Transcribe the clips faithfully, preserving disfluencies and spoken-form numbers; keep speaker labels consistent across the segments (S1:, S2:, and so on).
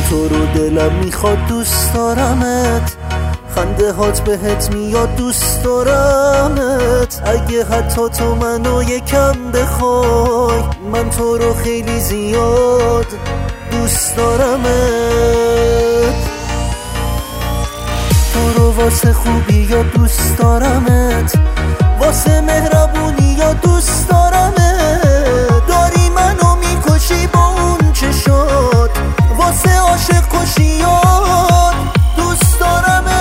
S1: تو رو دلم میخواد دوست دارمت، خنده هات بهت میاد دوست دارمت. اگه حتی تو منو یکم بخوای، من تو رو خیلی زیاد دوست دارمت. تو رو واسه خوبی یا دوست دارمت، واسه مهربونی یا دوست دارمت. داری منو میکشی با اون چشات، واسه عاشق کشیات دوست دارمت.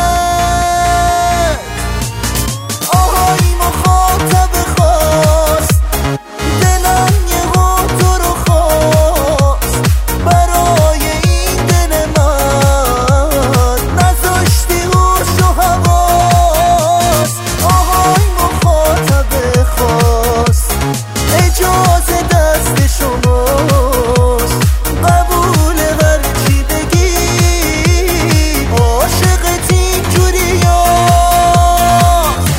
S1: آهای مخاطب خاص، دلم یه ها تو رو خواست. برای این دل من نذاشتی هوش و حواس. آهای مخاطب خاص، اجازه دست شماست. قبول هر چی بگی، عاشقت اینجوری هست.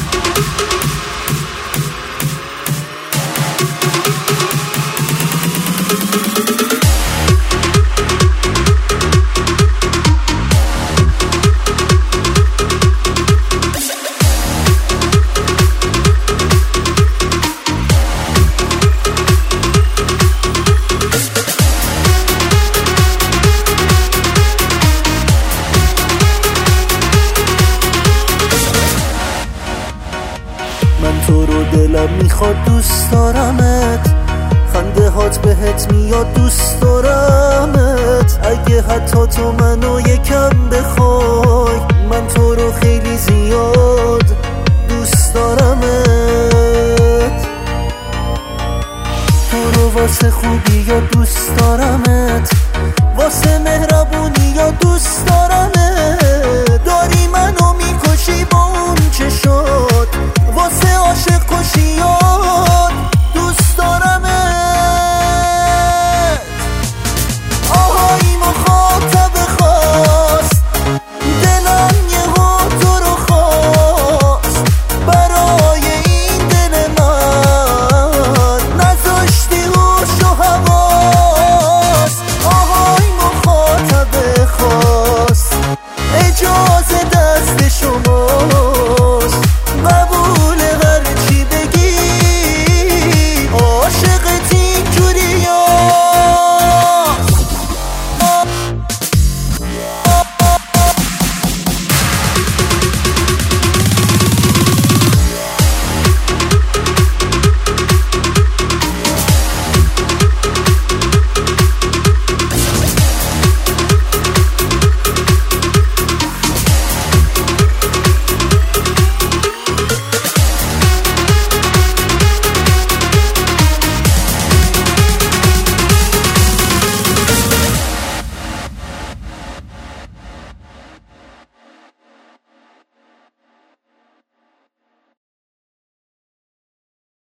S1: من تو رو دلم میخواد دوست دارمت، خنده هات بهت میاد دوست دارمت. اگه حتی تو منو یکم بخوای، من تو رو خیلی زیاد دوست دارمت. تو رو واسه خوبی یا دوست دارمت، واسه مهربونی یا دوست دارمت. داری منو میکشی با اون چشات، واسه عاشق کشیات